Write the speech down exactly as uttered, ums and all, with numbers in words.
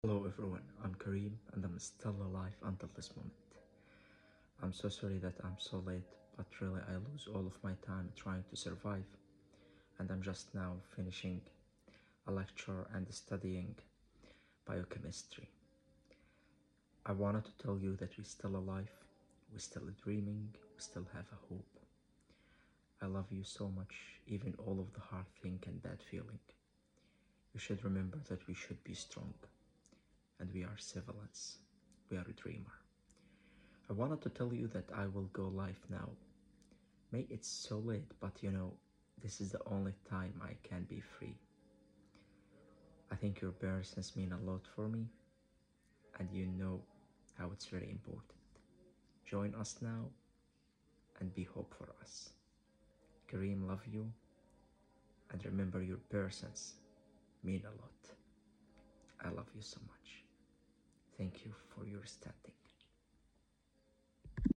Hello everyone, I'm Kareem and I'm still alive until this moment. I'm so sorry that I'm so late, but really I lose all of my time trying to survive, and I'm just now finishing a lecture and studying biochemistry. I wanted to tell you that we're still alive, we're still dreaming, we still have a hope. I love you so much, even all of the hard thing and bad feeling. You should remember that we should be strong, and we are civilians, we are a dreamer. I wanted to tell you that I will go live now. May it's so late, but you know, this is the only time I can be free. I think your presence mean a lot for me, and you know how it's very important. Join us now and be hope for us. Kareem love you, and remember your presence mean a lot. I love you so much. Thank you for your standing.